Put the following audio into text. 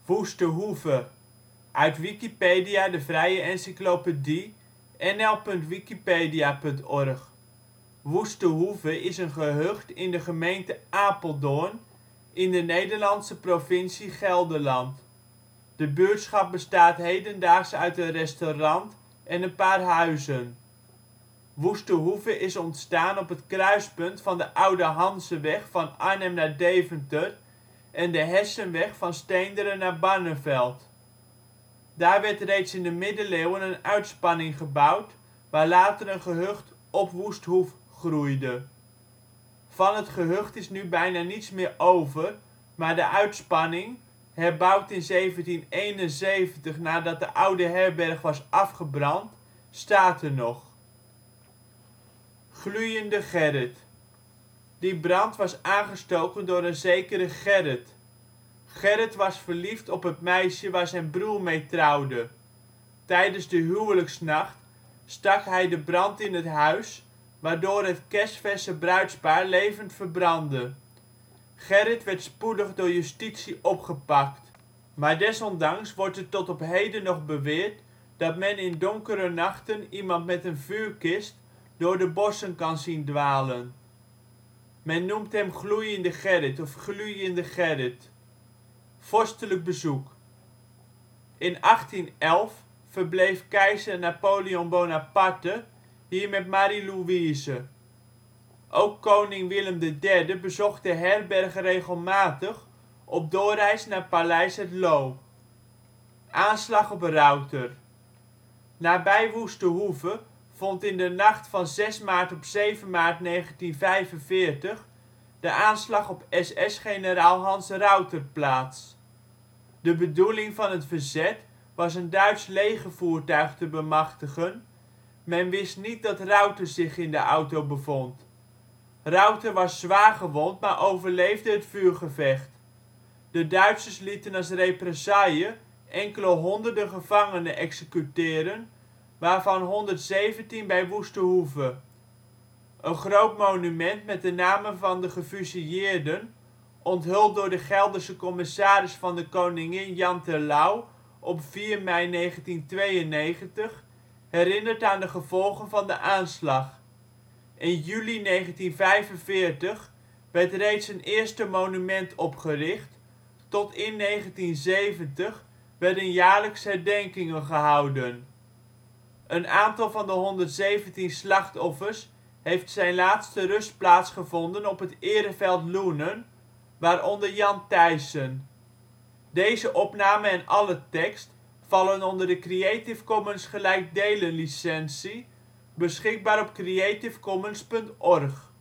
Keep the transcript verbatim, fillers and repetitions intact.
Woeste Hoeve, uit Wikipedia, de vrije encyclopedie. N L punt wikipedia punt org. Woeste Hoeve is een gehucht in de gemeente Apeldoorn, in de Nederlandse provincie Gelderland. De buurtschap bestaat hedendaags uit een restaurant en een paar huizen. Woeste Hoeve is ontstaan op het kruispunt van de oude Hanzeweg van Arnhem naar Deventer en de Hessenweg van Steenderen naar Barneveld. Daar werd reeds in de middeleeuwen een uitspanning gebouwd, waar later een gehucht op Woest Hoef groeide. Van het gehucht is nu bijna niets meer over, maar de uitspanning, herbouwd in zeventien eenenzeventig nadat de oude herberg was afgebrand, staat er nog. Glujende Gerrit. Die brand was aangestoken door een zekere Gerrit. Gerrit was verliefd op het meisje waar zijn broer mee trouwde. Tijdens de huwelijksnacht stak hij de brand in het huis, waardoor het kersverse bruidspaar levend verbrandde. Gerrit werd spoedig door justitie opgepakt. Maar desondanks wordt er tot op heden nog beweerd dat men in donkere nachten iemand met een vuurkist door de bossen kan zien dwalen. Men noemt hem Gloeiende Gerrit of Glujende Gerrit. Vorstelijk bezoek. In achttien elf verbleef keizer Napoleon Bonaparte hier met Marie Louise. Ook koning Willem de derde bezocht de herberg regelmatig op doorreis naar Paleis Het Loo. Aanslag op Rauter. Nabij Woeste Hoeve vond in de nacht van zes maart op zeven maart negentien vijfenveertig de aanslag op S S-generaal Hanns Rauter plaats. De bedoeling van het verzet was een Duits legervoertuig te bemachtigen, men wist niet dat Rauter zich in de auto bevond. Rauter was zwaargewond maar overleefde het vuurgevecht. De Duitsers lieten als represaille enkele honderden gevangenen executeren, waarvan honderdzeventien bij Woeste Hoeve. Een groot monument met de namen van de gefusilleerden, onthuld door de Gelderse commissaris van de Koningin Jan Terlouw op vier mei negentien tweeënnegentig, herinnert aan de gevolgen van de aanslag. In juli negentien vijfenveertig werd reeds een eerste monument opgericht, tot in negentien zeventig werden jaarlijks herdenkingen gehouden. Een aantal van de honderdzeventien slachtoffers heeft zijn laatste rustplaats gevonden op het Ereveld Loenen, waaronder Jan Thijssen. Deze opname en alle tekst vallen onder de Creative Commons gelijkdelen licentie, beschikbaar op creativecommons punt org